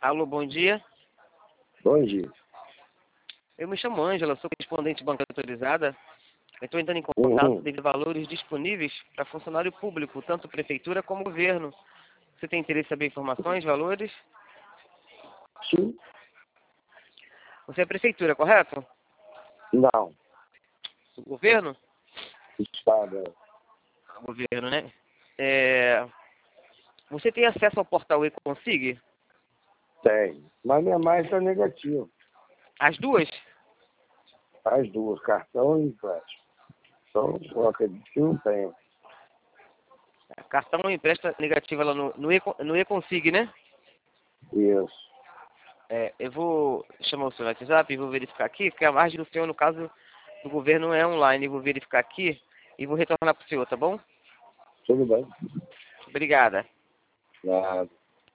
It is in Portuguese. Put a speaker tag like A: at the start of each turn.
A: Alô, bom dia.
B: Bom dia.
A: Eu me chamo Ângela, sou correspondente bancária autorizada. Eu estou entrando em contato devido a valores disponíveis para funcionário público, tanto prefeitura como governo. Você tem interesse em saber informações, valores?
B: Sim.
A: Você é prefeitura, correto?
B: Não.
A: O governo?
B: Estado.
A: O governo, né? Você tem acesso ao portal E-Consig?
B: Tem. Mas minha mãe está negativa.
A: As duas?
B: As duas, cartão e empréstimo. Então, eu acredito que não tem.
A: Cartão empresta negativa lá no E-Consig, né?
B: Isso.
A: Eu vou chamar o seu WhatsApp e vou verificar aqui, porque a margem do senhor, no caso do governo, é online. Eu vou verificar aqui e vou retornar para o senhor, tá bom?
B: Tudo bem.
A: Obrigada.
B: Nada.